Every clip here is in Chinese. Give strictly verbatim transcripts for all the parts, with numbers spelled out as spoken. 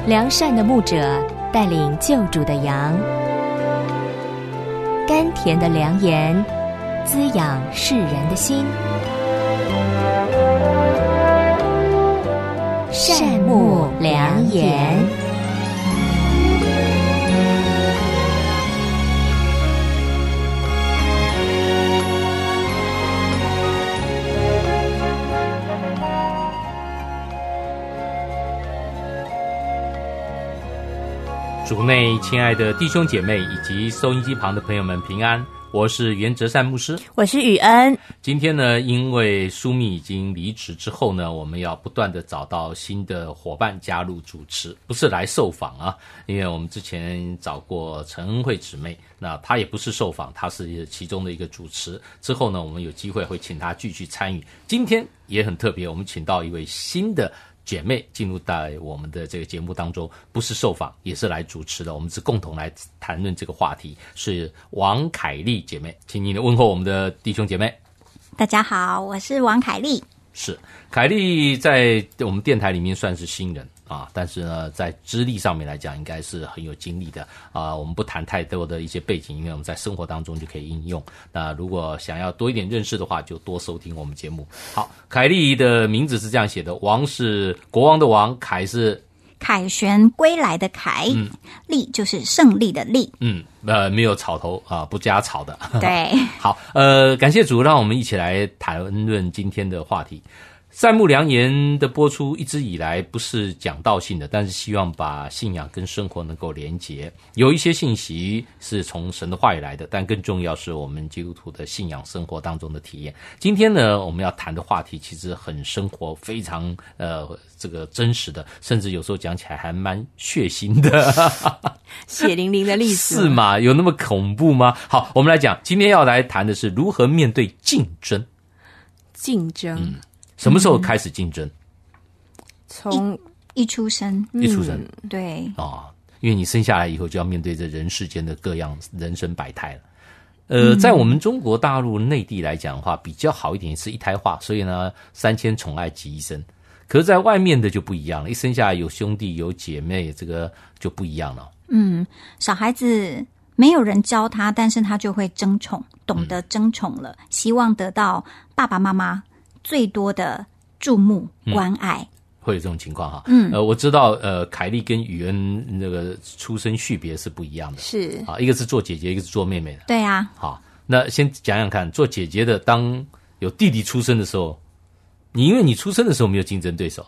良善的牧者带领救主的羊，甘甜的良言滋养世人的心。善牧良言。 主内亲爱的弟兄姐妹以及收音机旁的朋友们平安，我是袁哲善牧师， 我是雨恩。 今天呢，因为舒密已经离职之后呢，我们要不断的找到新的伙伴加入主持，不是来受访啊，因为我们之前找过陈恩惠姊妹，那她也不是受访，她是其中的一个主持。之后呢，我们有机会会请她继续参与。今天也很特别，我们请到一位新的姐妹进入到我们的这个节目当中，不是受访，也是来主持的。我们是共同来谈论这个话题，是王凯丽姐妹，请你问候我们的弟兄姐妹。 大家好，我是王凯丽。是， 凯丽在我们电台里面算是新人啊，但是呢，在资历上面来讲，应该是很有经历的啊。我们不谈太多的一些背景，因为我们在生活当中就可以应用。那如果想要多一点认识的话，就多收听我们节目。好，凯丽的名字是这样写的：王是国王的王，凯是凯旋归来的凯，嗯，利就是胜利的利， 嗯，呃，没有草头啊，不加草的。 对， 好，呃，感谢主，让我们一起来谈论今天的话题。善牧良言的播出一直以来不是讲道性的，但是希望把信仰跟生活能够连结。有一些信息是从神的话语来的，但更重要是我们基督徒的信仰生活当中的体验。今天呢，我们要谈的话题其实很生活，非常呃这个真实的，甚至有时候讲起来还蛮血腥的， 血淋淋的历史是吗？有那么恐怖吗？好，我们来讲，今天要来谈的是如何面对竞争。 竞争。嗯， 什么时候开始竞争？ 从一, 一出生， 一出生， 嗯、对啊、 哦，因为你生下来以后就要面对这人世间的各样人生百态了。呃，在我们中国大陆内地来讲的话，比较好一点是一胎化，所以呢，三千宠爱集一身。可是在外面的就不一样了，一生下来有兄弟有姐妹，这个就不一样了。 嗯，小孩子没有人教他，但是他就会争宠，懂得争宠了，嗯、希望得到爸爸妈妈最多的注目关爱、嗯、 会有这种情况哈。嗯，呃，我知道，呃，凯丽跟雨恩那个出生序别是不一样的， 是啊，一个是做姐姐，一个是做妹妹的。 对啊。 好，那先讲讲看，做姐姐的，当有弟弟出生的时候，你因为你出生的时候没有竞争对手，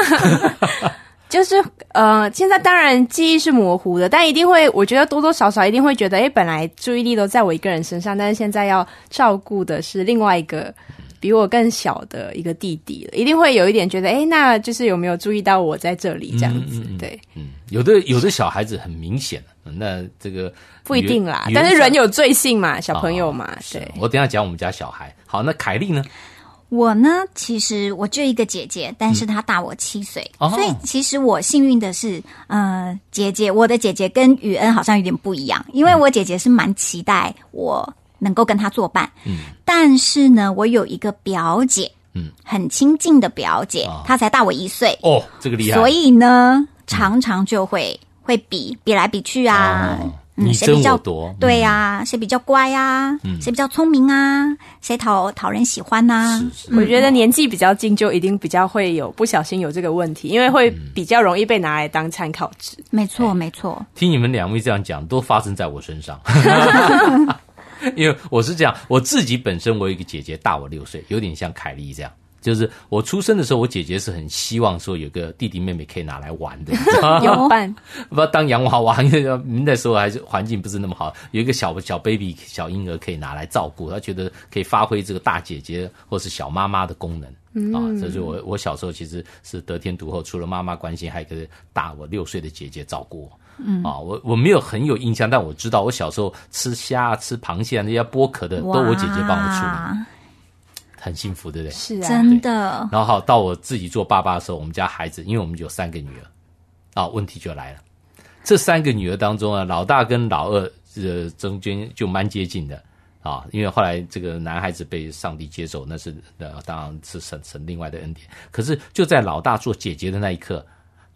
就是呃，现在当然记忆是模糊的，但一定会，我觉得多多少少一定会觉得，哎，本来注意力都在我一个人身上，但是现在要照顾的是另外一个比我更小的一个弟弟了，一定会有一点觉得，哎，那就是有没有注意到我在这里这样子？嗯嗯嗯对， 嗯，有的有的小孩子很明显，那这个不一定啦，但是人有罪性嘛，小朋友嘛，哦、对。 我等一下讲我们家小孩。好，那凯丽呢？ 我呢，其实我就一个姐姐，但是她大我七岁、嗯，所以其实我幸运的是，呃，姐姐，我的姐姐跟雨恩好像有点不一样，因为我姐姐是蛮期待我能够跟她作伴，嗯，但是呢，我有一个表姐，嗯，很亲近的表姐，哦、她才大我一岁， 哦，这个厉害， 所以呢，常常就会、嗯、会比比来比去啊。哦嗯、你争我夺， 对呀、啊，谁比较乖啊？嗯，谁比较聪明啊？谁讨讨人喜欢啊？ 是是，我觉得年纪比较近，就一定比较会有不小心有这个问题，因为会比较容易被拿来当参考值。 没错，没错。 听你们两位这样讲，都发生在我身上。因为我是这样，我自己本身我有一个姐姐大我六岁，有点像凯丽这样。就是我出生的时候，我姐姐是很希望说有个弟弟妹妹可以拿来玩的， 有伴， 不要当洋娃娃，因为那时候还是环境不是那么好，有一个小小 baby 小婴儿可以拿来照顾，她觉得可以发挥这个大姐姐或是小妈妈的功能。嗯、啊，这是我我小时候其实是得天独厚，除了妈妈关心，还有一个大我六岁的姐姐照顾我。嗯，啊，我我没有很有印象，但我知道我小时候吃虾、吃螃蟹啊那些剥壳的，都我姐姐帮我处理。很幸福，对不对？ 是啊，真的。 然后好，到我自己做爸爸的时候，我们家孩子，因为我们有三个女儿，啊，问题就来了。这三个女儿当中啊，老大跟老二呃中间就蛮接近的啊，因为后来这个男孩子被上帝接走，那是呃当然是神神另外的恩典。可是就在老大做姐姐的那一刻，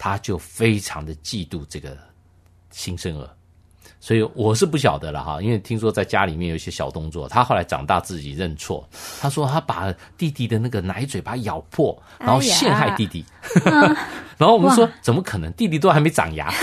他就非常的嫉妒这个新生儿。所以我是不晓得了哈，因为听说在家里面有一些小动作，他后来长大自己认错，他说他把弟弟的那个奶嘴把它咬破，然后陷害弟弟。哎然后我们说怎么可能，弟弟都还没长牙。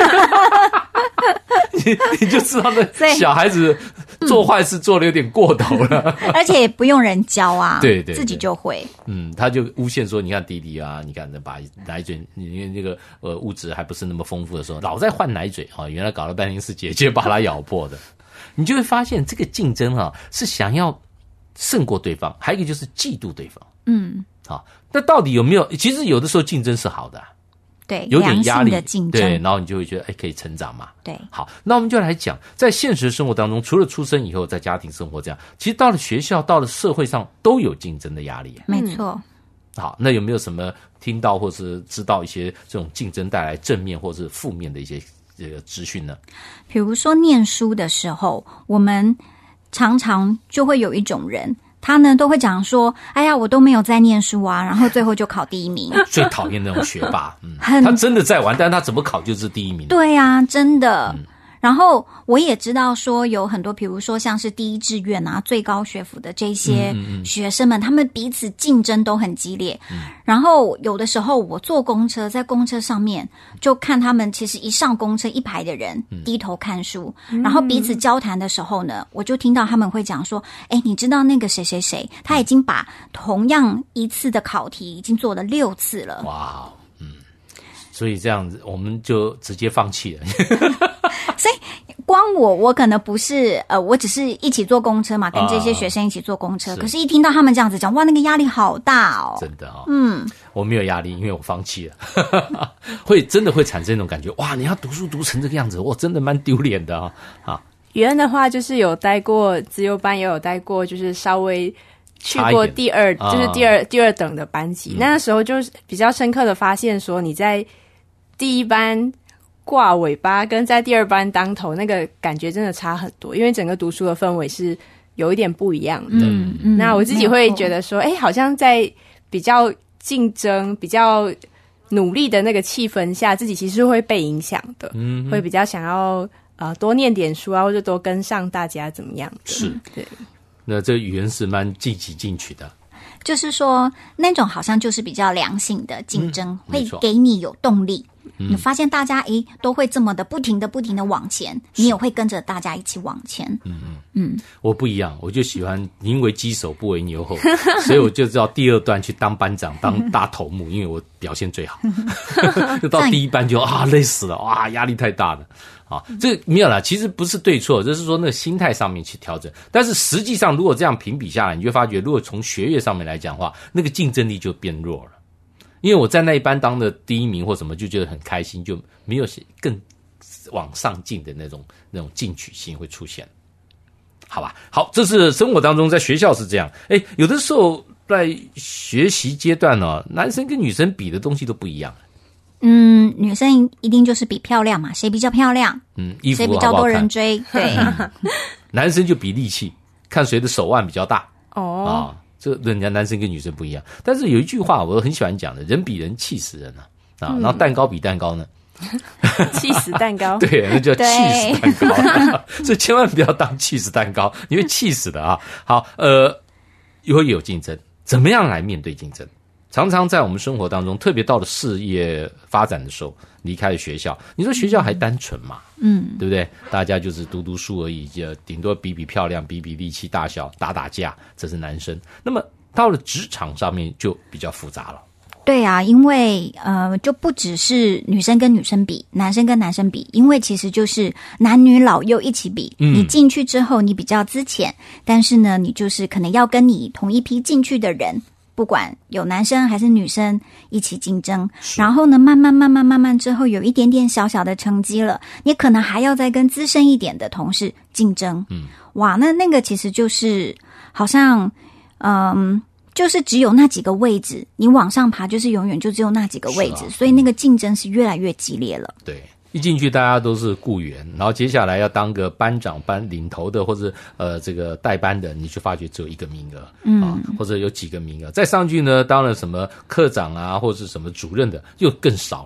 你, 你就知道那小孩子做坏事做的有点过头了， 而且也不用人教啊， 对 对, 对， 自己就会。 嗯，他就诬陷说，你看弟弟啊，你看把奶嘴，因为那个呃物质还不是那么丰富的时候，老在换奶嘴啊、哦，原来搞了半天是姐姐把他咬破的。你就会发现这个竞争啊，是想要胜过对方，还有一个就是嫉妒对方。 嗯， 好，那到底有没有？其实有的时候竞争是好的、啊。 对， 有点压力的竞争， 对，然后你就会觉得哎，可以成长嘛。 对， 好，那我们就来讲，在现实生活当中，除了出生以后在家庭生活这样，其实到了学校、到了社会上都有竞争的压力。 没错。 好，那有没有什么听到或是知道一些这种竞争带来正面或是负面的一些这个资讯呢？ 比如说念书的时候，我们常常就会有一种人。他呢都会讲说，哎呀，我都没有在念书啊，然后最后就考第一名。 最讨厌那种学霸，嗯，他真的在玩，但是他怎么考就是第一名。 对啊，真的。嗯，然后我也知道说有很多，比如说像是第一志愿啊、最高学府的这些学生们，嗯嗯嗯他们彼此竞争都很激烈。嗯，然后有的时候我坐公车，在公车上面就看他们，其实一上公车一排的人低头看书，嗯、然后彼此交谈的时候呢，我就听到他们会讲说：“哎，你知道那个谁谁谁，他已经把同样一次的考题已经做了六次了。” 哇，嗯，所以这样子我们就直接放弃了。 所以光我我可能不是呃，我只是一起坐公车嘛，跟这些学生一起坐公车。Uh, 可是，一听到他们这样子讲，哇，那个压力好大哦！ 真的哦， 嗯， 我没有压力，因为我放弃了。会真的会产生那种感觉，哇，你要读书读成这个样子，哇，真的蛮丢脸的啊、哦！啊， 语言的话，就是有待过资优班，也有待过，就是稍微去过第二，就是第二、啊、第二等的班级。嗯、那时候就是比较深刻的发现，说你在第一班挂尾巴跟在第二班当头那个感觉真的差很多，因为整个读书的氛围是有一点不一样的。 嗯嗯、 那我自己会觉得说，哎，好像在比较竞争、比较努力的那个气氛下，自己其实会被影响的，嗯，会比较想要呃多念点书啊，或者多跟上大家怎么样的。 是， 对。 那这语言是蛮积极进取的。 就是说，那种好像就是比较良性的竞争，嗯、会给你有动力。 嗯、 你发现大家诶都会这么的不停的不停的往前，你也会跟着大家一起往前。 嗯嗯嗯，我不一样，我就喜欢宁为鸡首不为牛后，所以我就知道第二段去当班长当大头目，因为我表现最好。就到第一班就啊累死了，哇压力太大了。啊，这个没有啦，其实不是对错，就是说那个心态上面去调整。但是实际上，如果这样评比下来，你就发觉，如果从学业上面来讲的话，那个竞争力就变弱了。因为我在那一班当的第一名或什么，就觉得很开心，就没有更往上进的那种那种进取心会出现。好吧，好，这是生活当中在学校是这样。哎，有的时候在学习阶段呢、哦，男生跟女生比的东西都不一样。 嗯，女生一定就是比漂亮嘛，谁比较漂亮， 嗯，衣服谁比较多人追，对。 男生就比力气，看谁的手腕比较大。 哦， 啊，这人家男生跟女生不一样。但是有一句话我很喜欢讲的，人比人气死人啊，啊，然后蛋糕比蛋糕呢， 气死蛋糕， 对，那叫气死蛋糕。所以千万不要当气死蛋糕，你会气死的啊。好，呃，会有竞争，怎么样来面对竞争？常常在我们生活当中，特别到了事业发展的时候，离开了学校，你说学校还单纯嘛？ 嗯， 对不对？大家就是读读书而已，就顶多比比漂亮，比比力气大小，打打架，这是男生。那么到了职场上面就比较复杂了。 对啊，因为呃，就不只是女生跟女生比，男生跟男生比，因为其实就是男女老幼一起比。嗯，你进去之后，你比较资浅，但是呢，你就是可能要跟你同一批进去的人。不管有男生还是女生一起竞争，然后呢，慢慢慢慢慢慢之后有一点点小小的成绩了，你可能还要再跟资深一点的同事竞争。 嗯， 哇，那那个其实就是好像，嗯，就是只有那几个位置，你往上爬就是永远就只有那几个位置，啊、所以那个竞争是越来越激烈了。 对。一进去大家都是雇员，然后接下来要当个班长、班领头的或者呃这个带班的，你就发觉只有一个名额， 嗯、 啊，或者有几个名额。再上去呢，当了什么科长啊，或者是什么主任的，又更少了。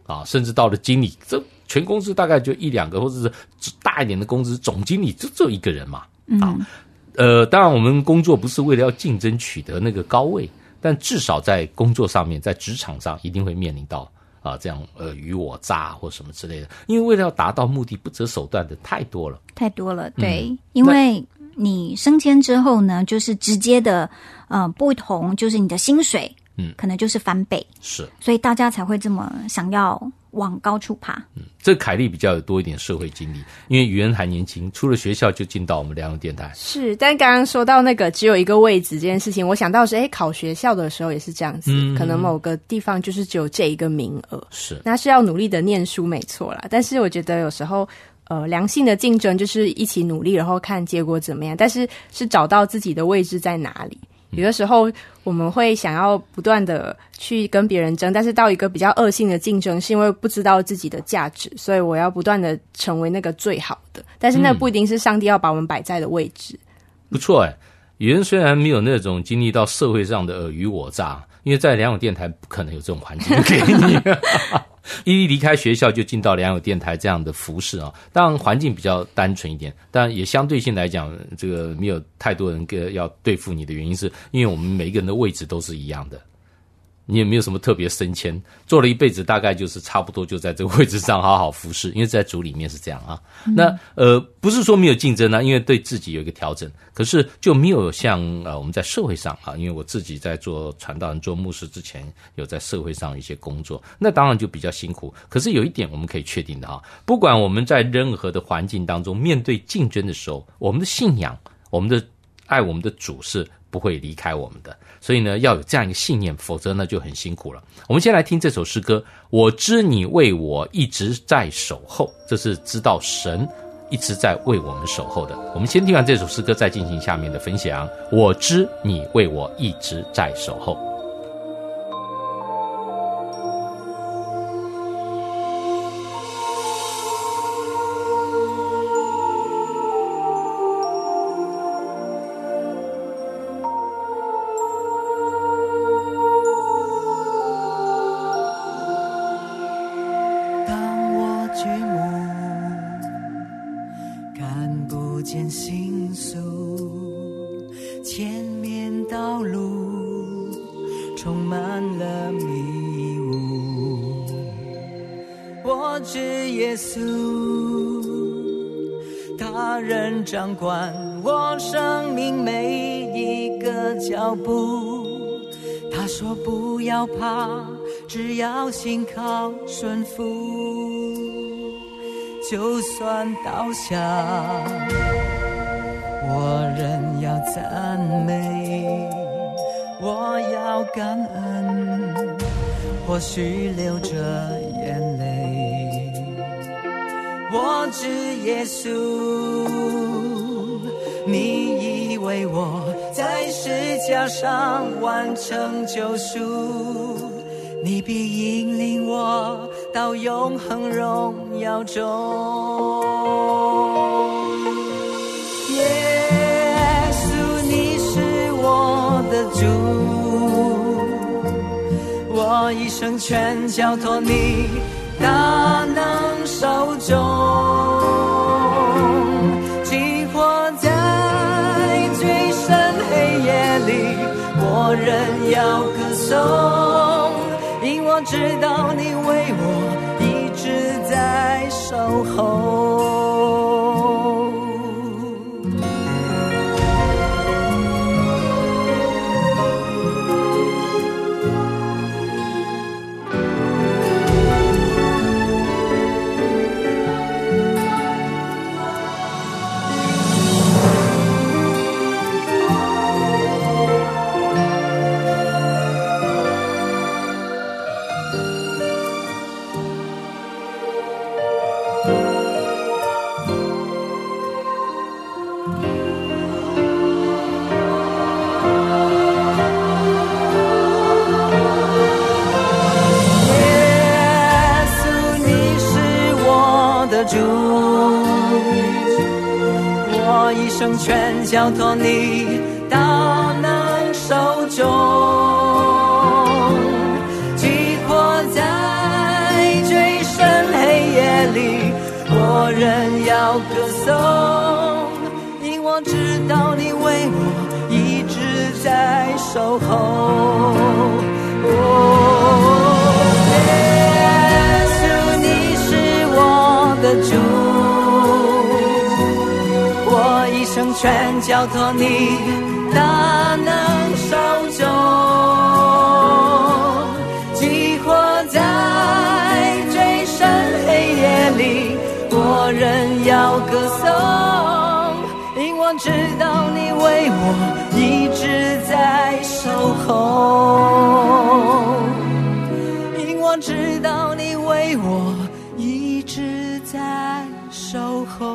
啊，甚至到了经理，这全公司大概就一两个，或者是大一点的公司总经理就只有一个人嘛。啊， 嗯， 呃，当然我们工作不是为了要竞争取得那个高位，但至少在工作上面，在职场上一定会面临到啊这样呃与我诈或什么之类的，因为为了要达到目的，不择手段的太多了， 太多了，对， 嗯、 因为你升迁之后呢，就是直接的呃不同，就是你的薪水。嗯，可能就是翻倍， 是， 所以大家才会这么想要往高处爬。 嗯，这凯莉比较有多一点社会经历，因为宇恩还年轻，出了学校就进到我们良友电台。 是，但刚刚说到那个只有一个位置这件事情，我想到是，哎，考学校的时候也是这样子，嗯、可能某个地方就是只有这一个名额， 是， 那是要努力的念书，没错啦。但是我觉得有时候。呃，良性的竞争就是一起努力，然后看结果怎么样。但是是找到自己的位置在哪里。有的时候我们会想要不断的去跟别人争，但是到一个比较恶性的竞争，是因为不知道自己的价值，所以我要不断的成为那个最好的。但是那不一定是上帝要把我们摆在的位置。嗯、 不错哎，宇恩虽然没有那种经历到社会上的尔虞我诈，因为在良友电台不可能有这种环境给你。一离开学校就进到良友电台这样的服饰啊，当然环境比较单纯一点，但也相对性来讲，这个没有太多人要对付你的原因是，因为我们每一个人的位置都是一样的，你也没有什么特别升迁，做了一辈子大概就是差不多就在这个位置上好好服侍，因为在组里面是这样啊。嗯、那呃不是说没有竞争啊，因为对自己有一个调整，可是就没有像呃我们在社会上啊，因为我自己在做传道人、做牧师之前，有在社会上一些工作，那当然就比较辛苦。可是有一点我们可以确定的啊，不管我们在任何的环境当中面对竞争的时候，我们的信仰、我们的爱我们的主是不会离开我们的，所以呢要有这样一个信念，否则呢就很辛苦了。我们先来听这首诗歌，我知你为我一直在守候，这是知道神一直在为我们守候的。我们先听完这首诗歌，再进行下面的分享。我知你为我一直在守候。 掌管我生命每一个脚步，他说不要怕，只要信靠顺服，就算倒下我仍要赞美，我要感恩，或许流着眼泪，我知耶稣你已为我在十架上完成救赎，你必引领我到永恒荣耀中。耶稣你是我的主，我一生全交托你大能手中，我仍要歌颂，因我知道你为我一直在守候。全交托你大能手中，击破在追颂，因我知道你为我一直在守候。哦，耶稣，你是我的主，我一生全交托你大能手中，激活在最深黑夜里，我仍要歌颂，因我知道你为我一直在守候，因我知道你为我一直在守候。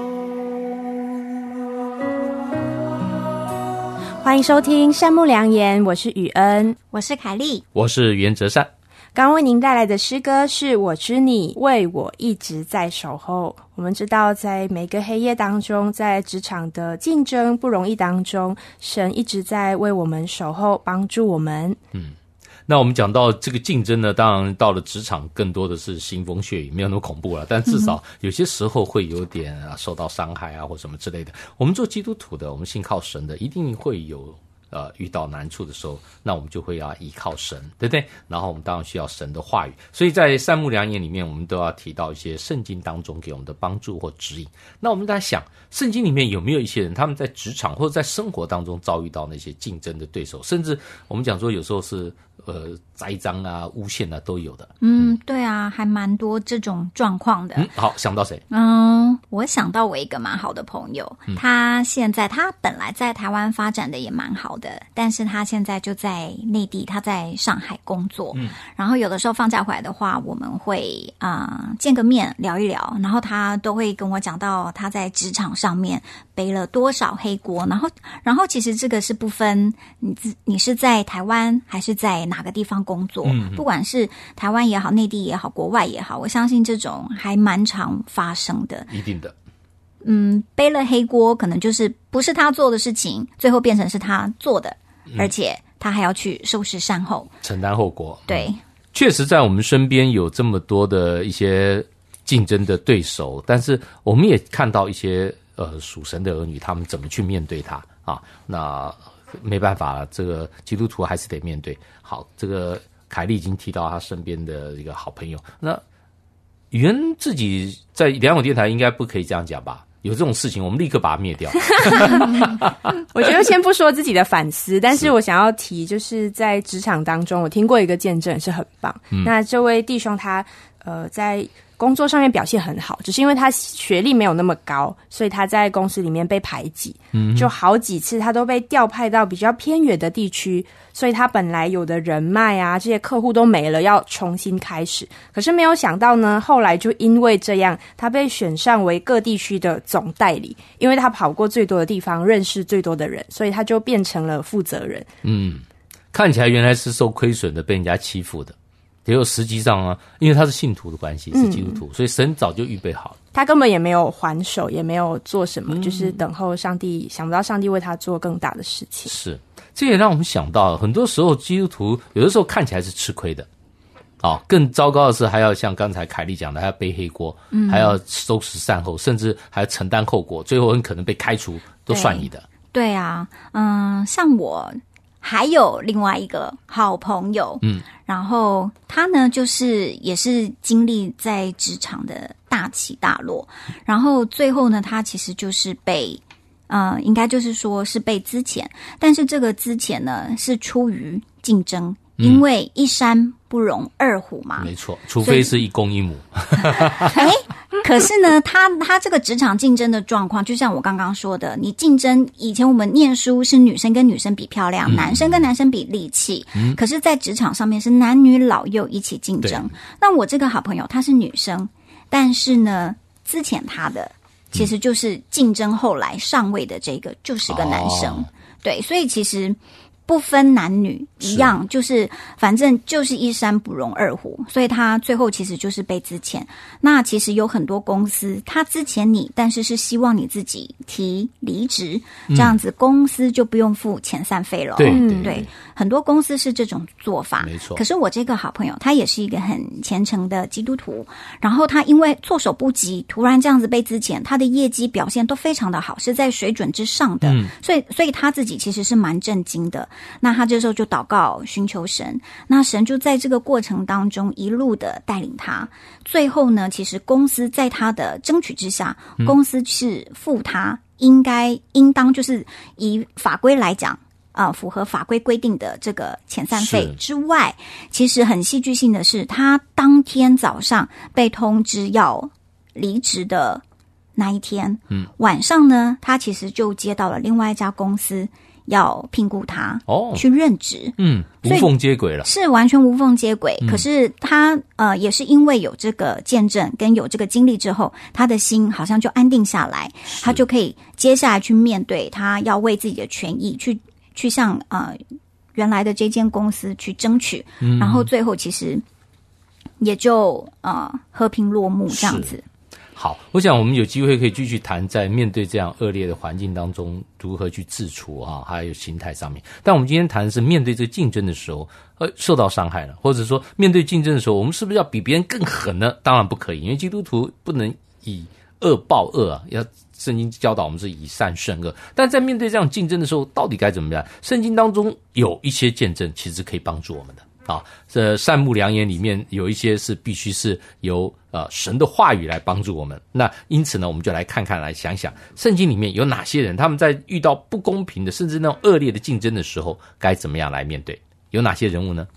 欢迎收听善牧良言，我是雨恩， 我是凯丽， 我是袁哲善。 刚为您带来的诗歌是我知你为我一直在守候。我们知道在每个黑夜当中，在职场的竞争不容易当中，神一直在为我们守候，帮助我们。 嗯，那我们讲到这个竞争呢，当然到了职场更多的是腥风血雨，没有那么恐怖了，但至少有些时候会有点、啊、受到伤害啊或什么之类的。我们做基督徒的，我们信靠神的，一定会有呃，遇到难处的时候，那我们就会要依靠神，对不对？然后我们当然需要神的话语，所以在善牧良言里面，我们都要提到一些圣经当中给我们的帮助或指引。那我们在想，圣经里面有没有一些人，他们在职场或者在生活当中遭遇到那些竞争的对手，甚至我们讲说有时候是呃栽赃啊、诬陷啊都有的。 嗯，对啊，还蛮多这种状况的。 嗯，好，想到谁？ 嗯，我想到我一个蛮好的朋友，嗯、他现在他本来在台湾发展的也蛮好的，但是他现在就在内地，他在上海工作。嗯，然后有的时候放假回来的话，我们会啊、呃、见个面聊一聊，然后他都会跟我讲到他在职场上面背了多少黑锅，然后然后其实这个是不分你你是在台湾还是在哪个地方工作，嗯、不管是台湾也好、内地也好、国外也好，我相信这种还蛮常发生的。 一定的。 嗯，背了黑锅，可能就是不是他做的事情，最后变成是他做的，嗯、而且他还要去收拾善后， 承担后果。 对， 嗯、确实在我们身边有这么多的一些竞争的对手，但是我们也看到一些呃属神的儿女，他们怎么去面对他啊？那没办法了，这个基督徒还是得面对。好，这个凯莉已经提到他身边的一个好朋友，那宇恩自己在良友电台应该不可以这样讲吧？有这种事情，我们立刻把它灭掉。 我觉得先不说自己的反思，但是我想要提，就是在职场当中，我听过一个见证是很棒。嗯、那这位弟兄他呃在工作上面表现很好，只是因为他学历没有那么高，所以他在公司里面被排挤。嗯，就好几次他都被调派到比较偏远的地区，所以他本来有的人脉啊，这些客户都没了，要重新开始。可是没有想到呢，后来就因为这样，他被选上为各地区的总代理，因为他跑过最多的地方，认识最多的人，所以他就变成了负责人。 嗯，看起来原来是受亏损的，被人家欺负的。结果实际上啊，因为他是信徒的关系，是基督徒，嗯、所以神早就预备好了。 他根本也没有还手，也没有做什么，嗯、就是等候上帝，想不到上帝为他做更大的事情。 是，这也让我们想到，很多时候基督徒有的时候看起来是吃亏的，哦，更糟糕的是还要像刚才凯莉讲的，还要背黑锅，嗯、还要收拾善后，甚至还要承担后果，最后很可能被开除，都算你的。 对，对啊，嗯，像我。还有另外一个好朋友，嗯，然后他呢，就是也是经历在职场的大起大落，然后最后呢，他其实就是被，呃，应该就是说是被资遣，但是这个资遣呢是出于竞争，因为一山不容二虎嘛， 没错，除非是一公一母。 哎，可是呢，他他这个职场竞争的状况，就像我刚刚说的，你竞争以前我们念书是女生跟女生比漂亮，嗯、男生跟男生比力气，嗯、可是在职场上面是男女老幼一起竞争。那我这个好朋友她是女生，但是呢，资遣她的其实就是竞争后来上位的这个就是个男生，哦、对，所以其实。 不分男女一样，就是反正就是一山不容二虎，所以他最后其实就是被资遣。那其实有很多公司他资遣你，但是是希望你自己提离职，这样子公司就不用付遣散费了。 对、 嗯、 对, 对，很多公司是这种做法， 没错。 可是我这个好朋友他也是一个很虔诚的基督徒，然后他因为措手不及，突然这样子被资遣，他的业绩表现都非常的好，是在水准之上的，嗯、所以所以他自己其实是蛮震惊的。那他这时候就祷告寻求神，那神就在这个过程当中一路的带领他，最后呢其实公司在他的争取之下，嗯、公司是付他应该应当就是以法规来讲啊、呃，符合法规规定的这个遣散费之外，其实很戏剧性的是他当天早上被通知要离职的那一天，嗯，晚上呢他其实就接到了另外一家公司要聘雇他哦，去任职， 嗯，无缝接轨了， 是完全无缝接轨。嗯、可是他呃，也是因为有这个见证跟有这个经历之后，他的心好像就安定下来，他就可以接下来去面对他要为自己的权益去去向呃原来的这间公司去争取，嗯、然后最后其实也就呃和平落幕这样子。 好，我想我们有机会可以继续谈，在面对这样恶劣的环境当中，如何去自处啊，还有心态上面。但我们今天谈的是面对这个竞争的时候，呃，受到伤害了，或者说面对竞争的时候，我们是不是要比别人更狠呢？当然不可以，因为基督徒不能以恶报恶啊，要圣经教导我们是以善胜恶。但在面对这样竞争的时候，到底该怎么样？圣经当中有一些见证，其实可以帮助我们的。啊，这善牧良言里面有一些是必须是由呃神的话语来帮助我们。那因此呢，我们就来看看，来想想圣经里面有哪些人，他们在遇到不公平的甚至那种恶劣的竞争的时候，该怎么样来面对？有哪些人物呢？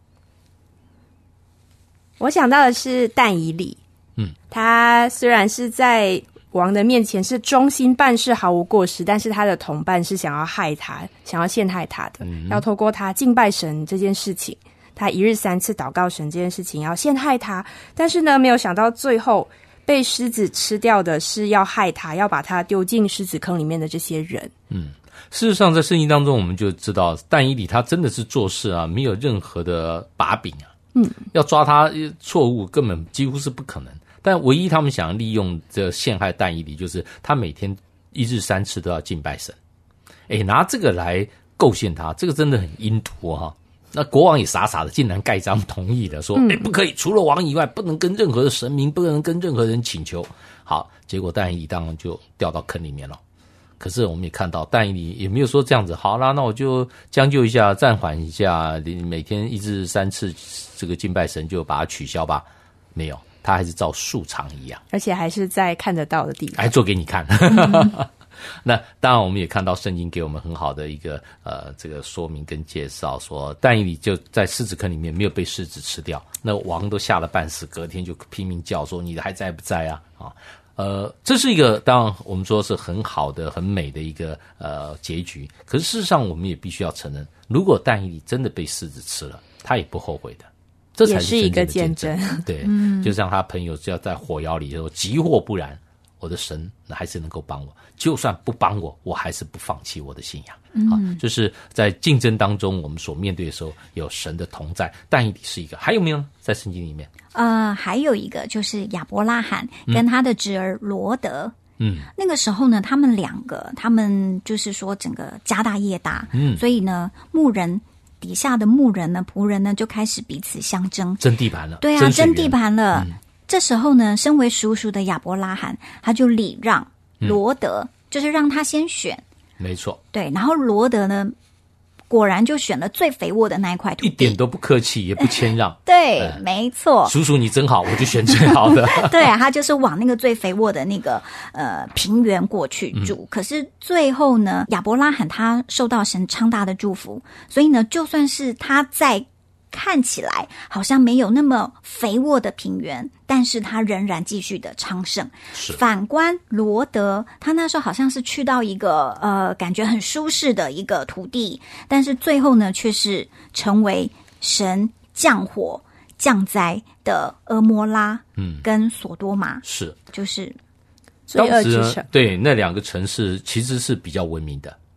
我想到的是但以理，嗯，他虽然是在王的面前是忠心办事毫无过失，但是他的同伴是想要害他，想要陷害他的，嗯、要透过他敬拜神这件事情，他一日三次祷告神这件事情要陷害他，但是呢没有想到最后被狮子吃掉的是要害他，要把他丢进狮子坑里面的这些人。嗯， 事实上在圣经当中我们就知道但以理他真的是做事啊没有任何的把柄啊，嗯，要抓他错误根本几乎是不可能。但唯一他们想要利用这陷害但以理，就是他每天一日三次都要敬拜神，诶，拿这个来构陷他，这个真的很阴毒哈。那国王也傻傻的，竟然盖章同意了，说，诶，不可以，除了王以外，不能跟任何的神明，不能跟任何人请求。好，结果但以理当然就掉到坑里面了。可是我们也看到，但以理也没有说这样子，好啦，那我就将就一下，暂缓一下，每天一日三次这个敬拜神就把它取消吧，没有。他还是照素常一样， 而且还是在看得到的地方， 还做给你看。嗯、那当然，我们也看到圣经给我们很好的一个呃这个说明跟介绍，说但以理就在狮子坑里面没有被狮子吃掉，那王都吓了半死，隔天就拼命叫说你还在不在啊？啊，呃，这是一个当然我们说是很好的、很美的一个呃结局。可是事实上，我们也必须要承认，如果但以理真的被狮子吃了，他也不后悔的。这才是真正的见证，也是一个见证。对，嗯、就像他朋友只要在火窑里说急或不然，我的神还是能够帮我，就算不帮我，我还是不放弃我的信仰。嗯、啊，就是在竞争当中，我们所面对的时候有神的同在。但以理是一个，还有没有在圣经里面？ 呃，还有一个就是亚伯拉罕跟他的侄儿罗德。嗯，那个时候呢，他们两个，他们就是说整个家大业大，嗯，所以呢，牧人。底下的牧人呢、仆人呢，就开始彼此相争， 争地盘了。 对啊，争地盘了。嗯、这时候呢，身为叔叔的亚伯拉罕，他就礼让罗德，嗯、就是让他先选。 没错。对， 然后罗德呢，果然就选了最肥沃的那一块土地， 一点都不客气，也不谦让。 对，嗯、没错。 叔叔你真好，我就选最好的。 对啊，他就是往那个最肥沃的那个呃平原过去住。嗯、可是最后呢，亚伯拉罕他受到神昌大的祝福，所以呢，就算是他在看起来好像没有那么肥沃的平原，但是他仍然继续的昌盛。反观罗德，他那时候好像是去到一个呃感觉很舒适的一个土地，但是最后呢却是成为神降火降灾的俄摩拉跟索多玛， 是就是罪恶之城。 对，那两个城市其实是比较文明的。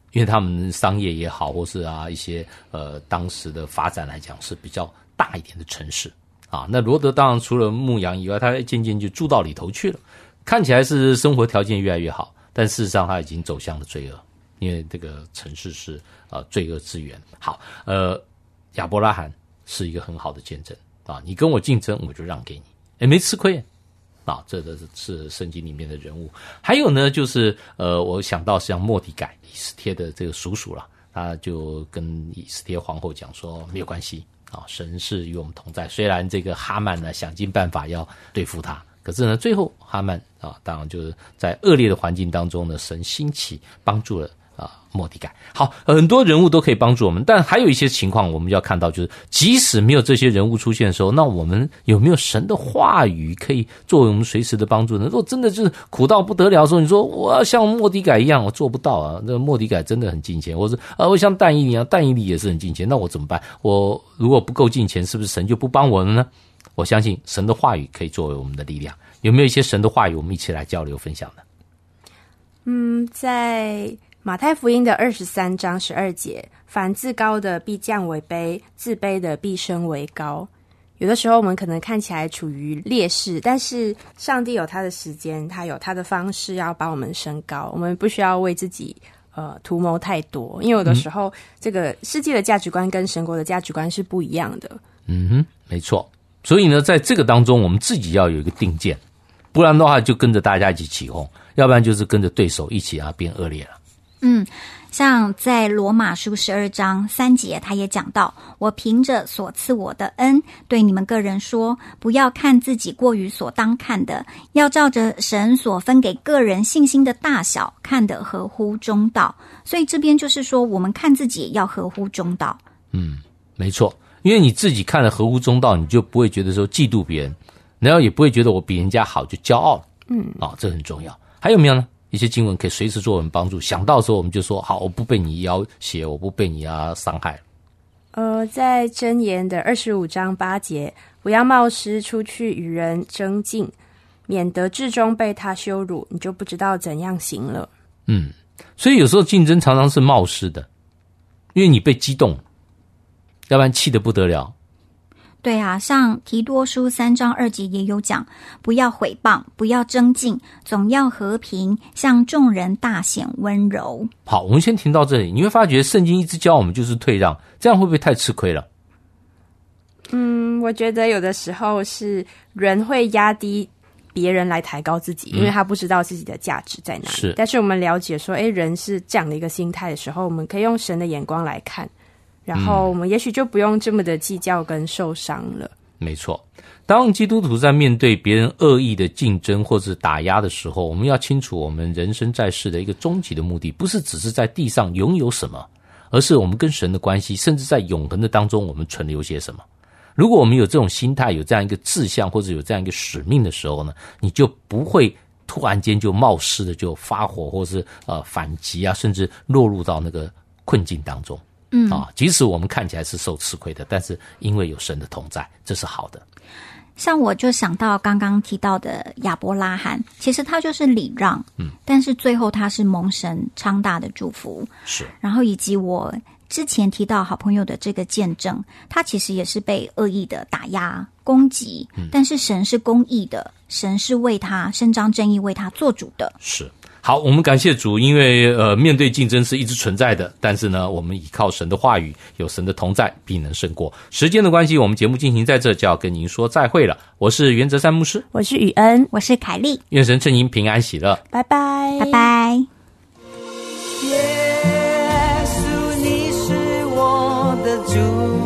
因为他们商业也好，或是啊一些呃当时的发展来讲是比较大一点的城市啊。那罗德当然除了牧羊以外，他渐渐就住到里头去了，看起来是生活条件越来越好，但事实上他已经走向了罪恶，因为这个城市是呃罪恶之源。好，呃，亚伯拉罕是一个很好的见证啊，你跟我竞争，我就让给你，也没吃亏。啊，这个是圣经里面的人物。还有呢，就是呃，我想到像末底改，以斯帖的这个叔叔啦，他就跟以斯帖皇后讲说，没有关系啊，神是与我们同在。虽然这个哈曼呢想尽办法要对付他，可是呢，最后哈曼啊，当然就是在恶劣的环境当中呢，神兴起帮助了。啊，末底改。好，很多人物都可以帮助我们，但还有一些情况我们要看到，就是即使没有这些人物出现的时候，那我们有没有神的话语可以作为我们随时的帮助呢？如果真的就是苦到不得了的时候，你说我要像末底改一样，我做不到啊。那末底改真的很敬虔，或是啊，我像但以理一样，但以理也是很敬虔，那我怎么办？我如果不够敬虔，是不是神就不帮我了呢？我相信神的话语可以作为我们的力量。有没有一些神的话语，我们一起来交流分享呢？ 嗯，在马太福音的二十三章十二节，凡自高的必降为卑，自卑的必升为高。有的时候我们可能看起来处于劣势，但是上帝有他的时间，他有他的方式要把我们升高，我们不需要为自己呃图谋太多，因为有的时候、嗯、这个世界的价值观跟神国的价值观是不一样的。 嗯哼，没错。所以呢，在这个当中我们自己要有一个定见，不然的话就跟着大家一起起哄，要不然就是跟着对手一起啊变恶劣了。 嗯，像在罗马书十二章三节，他也讲到，我凭着所赐我的恩，对你们个人说，不要看自己过于所当看的，要照着神所分给个人信心的大小，看得合乎中道。所以这边就是说，我们看自己要合乎中道。 嗯，没错，因为你自己看得合乎中道，你就不会觉得说嫉妒别人，然后也不会觉得我比人家好就骄傲了。嗯，啊、哦，这很重要。还有没有呢？一些经文可以随时做我们帮助，想到的时候我们就说好，我不被你要挟，我不被你啊伤害。 呃，在箴言的二十五章八节，不要冒失出去与人争竞，免得至终被他羞辱，你就不知道怎样行了。 嗯，所以有时候竞争常常是冒失的，因为你被激动，要不然气得不得了。 对啊，像提多书三章二节也有讲，不要毁谤，不要争竞，总要和平，向众人大显温柔。 好，我们先停到这里。你会发觉圣经一直教我们就是退让，这样会不会太吃亏了？ 嗯，我觉得有的时候是人会压低别人来抬高自己，因为他不知道自己的价值在哪里。是，但是我们了解说，诶，人是这样的一个心态的时候，我们可以用神的眼光来看。然后我们也许就不用这么的计较跟受伤了。 没错，当基督徒在面对别人恶意的竞争或者打压的时候，我们要清楚我们人生在世的一个终极的目的，不是只是在地上拥有什么，而是我们跟神的关系，甚至在永恒的当中我们存留些什么。如果我们有这种心态，有这样一个志向，或者有这样一个使命的时候呢，你就不会突然间就冒失的就发火，或是呃反击啊，甚至落入到那个困境当中。嗯啊，即使我们看起来是受吃亏的，但是因为有神的同在，这是好的。 像我就想到刚刚提到的亚伯拉罕，其实他就是礼让，嗯，但是最后他是蒙神昌大的祝福。 是， 然后以及我之前提到好朋友的这个见证，他其实也是被恶意的打压攻击、嗯、但是神是公义的，神是为他伸张正义，为他做主的。 是。好，我们感谢主，因为呃，面对竞争是一直存在的，但是呢，我们依靠神的话语，有神的同在，必能胜过。时间的关系，我们节目进行在这，就要跟您说再会了。我是袁哲山牧师， 我是雨恩， 我是凯莉， 愿神赐您平安喜乐， 拜拜， 拜拜。 耶稣，你是我的主，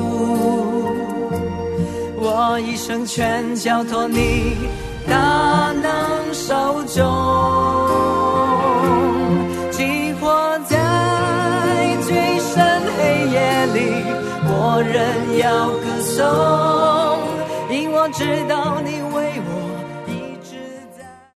我一生全交托你大能手中，激活在最深黑夜里，我仍要歌颂，因我知道你为我